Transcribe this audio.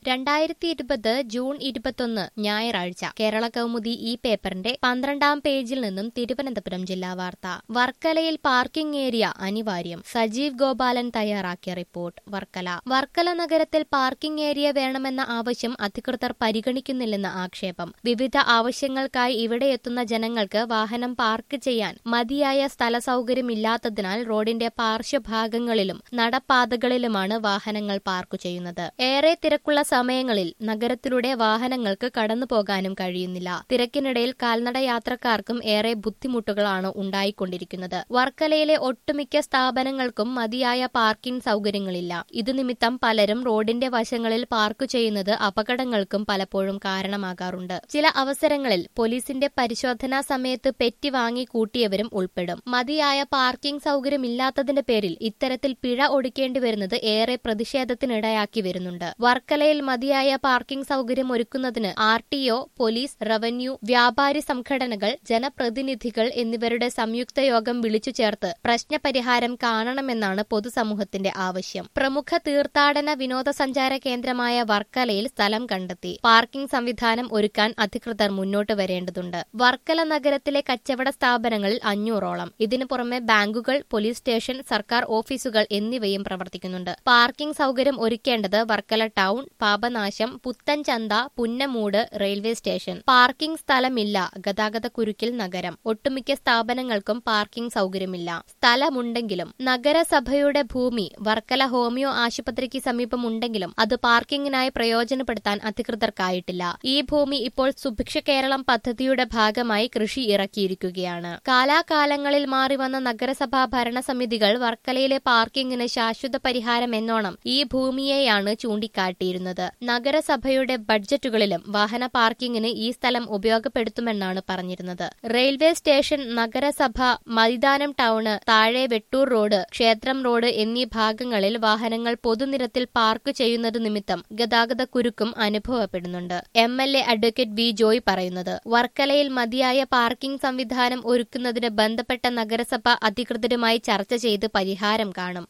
2020 June 21 ഞായറാഴ്ച കേരള കൗമുദി ഈ പേപ്പറിന്റെ 12-ാം പേജിൽ നിന്നും തിരുവനന്തപുരം ജില്ലാ വാർത്ത. വർക്കലയിൽ പാർക്കിംഗ് ഏരിയ അനിവാര്യം. സജീവ് ഗോപാലൻ തയ്യാറാക്കിയ റിപ്പോർട്ട്. വർക്കല നഗരത്തിൽ പാർക്കിംഗ് ഏരിയ വേണമെന്ന ആവശ്യം അധികൃതർ പരിഗണിക്കുന്നില്ലെന്ന് ആക്ഷേപം. വിവിധ ആവശ്യങ്ങൾക്കായി ഇവിടെ എത്തുന്ന ജനങ്ങൾക്ക് വാഹനം പാർക്ക് ചെയ്യാൻ മതിയായ സ്ഥല സൗകര്യമില്ലാത്തതിനാൽ റോഡിന്റെ പാർശ്വഭാഗങ്ങളിലും നടപ്പാതകളിലുമാണ് വാഹനങ്ങൾ പാർക്ക് ചെയ്യുന്നത്. ഏറെ തിരക്കുള്ള സമയങ്ങളിൽ നഗരത്തിലൂടെ വാഹനങ്ങൾക്ക് കടന്നുപോകാനും കഴിയുന്നില്ല. തിരക്കിനിടയിൽ കാൽനട യാത്രക്കാർക്കും ഏറെ ബുദ്ധിമുട്ടുകളാണ് ഉണ്ടായിക്കൊണ്ടിരിക്കുന്നത്. വർക്കലയിലെ ഒട്ടുമിക്ക സ്ഥാപനങ്ങൾക്കും മതിയായ പാർക്കിംഗ് സൗകര്യങ്ങളില്ല. ഇതുനിമിത്തം പലരും റോഡിന്റെ വശങ്ങളിൽ പാർക്ക് ചെയ്യുന്നത് അപകടങ്ങൾക്കും പലപ്പോഴും കാരണമാകാറുണ്ട്. ചില അവസരങ്ങളിൽ പോലീസിന്റെ പരിശോധനാ സമയത്ത് പെറ്റി വാങ്ങി കൂട്ടിയവരും ഉൾപ്പെടും. മതിയായ പാർക്കിംഗ് സൗകര്യമില്ലാത്തതിന്റെ പേരിൽ ഇത്തരത്തിൽ പിഴ ഒടുക്കേണ്ടി വരുന്നത് ഏറെ പ്രതിഷേധത്തിനിടയാക്കി വരുന്നുണ്ട്. വർക്കലയിൽ മതിയായ പാർക്കിംഗ് സൗകര്യം ഒരുക്കുന്നതിന് RTO, പോലീസ്, റവന്യൂ, വ്യാപാരി സംഘടനകൾ, ജനപ്രതിനിധികൾ എന്നിവരുടെ സംയുക്ത യോഗം വിളിച്ചു ചേർത്ത് പ്രശ്നപരിഹാരം കാണണമെന്നാണ് പൊതുസമൂഹത്തിന്റെ ആവശ്യം. പ്രമുഖ തീർത്ഥാടന വിനോദസഞ്ചാര കേന്ദ്രമായ വർക്കലയിൽ സ്ഥലം കണ്ടെത്തി പാർക്കിംഗ് സംവിധാനം ഒരുക്കാൻ അധികൃതർ മുന്നോട്ട് വരേണ്ടതുണ്ട്. വർക്കല നഗരത്തിലെ കച്ചവട സ്ഥാപനങ്ങളിൽ 500ഓളം. ഇതിനു പുറമെ ബാങ്കുകൾ, പോലീസ് സ്റ്റേഷൻ, സർക്കാർ ഓഫീസുകൾ എന്നിവയും പ്രവർത്തിക്കുന്നുണ്ട്. പാർക്കിംഗ് സൗകര്യം ഒരുക്കേണ്ടത് Varkala town, Papanasam, Puthenchantha, Punnamoodu, railway station. Parking സ്ഥലമില്ല. ഗതാഗതക്കുരുക്കിൽ നഗരം. ഒട്ടുമിക്ക സ്ഥാപനങ്ങൾക്കും പാർക്കിംഗ് സൗകര്യമില്ല. സ്ഥലമുണ്ടെങ്കിലും നഗരസഭയുടെ ഭൂമി വർക്കല ഹോമിയോ ആശുപത്രിക്ക് സമീപമുണ്ടെങ്കിലും അത് പാർക്കിംഗിനായി പ്രയോജനപ്പെടുത്താൻ അധികൃതർക്കായിട്ടില്ല. ഈ ഭൂമി ഇപ്പോൾ സുഭിക്ഷ കേരളം പദ്ധതിയുടെ ഭാഗമായി കൃഷി ഇറക്കിയിരിക്കുകയാണ്. കാലാകാലങ്ങളിൽ മാറിവന്ന നഗരസഭാ ഭരണസമിതികൾ വർക്കലയിലെ പാർക്കിംഗിന് ശാശ്വത പരിഹാരം എന്നോണം ഈ ഭൂമിയെയാണ് ചൂണ്ടിക്കാട്ടിയിരുന്നത്. നഗരസഭയുടെ ബഡ്ജറ്റുകളിലും വാഹന പാർക്കിംഗിന് ഈ സ്ഥലം ഉപയോഗപ്പെടുത്തുമെന്നാണ് പറഞ്ഞിരുന്നത്. റെയിൽവേ സ്റ്റേഷൻ, നഗരസഭ, മൈതാനം ടൗണ്, താഴെ വെട്ടൂർ റോഡ്, ക്ഷേത്രം റോഡ് എന്നീ ഭാഗങ്ങളിൽ വാഹനങ്ങൾ പൊതുനിരത്തിൽ പാർക്ക് ചെയ്യുന്നത് നിമിത്തം ഗതാഗതക്കുരുക്കും അനുഭവപ്പെടുന്നുണ്ട്. MLA advocate V. ജോയ് പറയുന്നത്, വർക്കലയിൽ മതിയായ പാർക്കിംഗ് സംവിധാനം ഒരുക്കുന്നതിന് ബന്ധപ്പെട്ട നഗരസഭ അധികൃതരുമായി ചർച്ച ചെയ്ത് പരിഹാരം കാണും.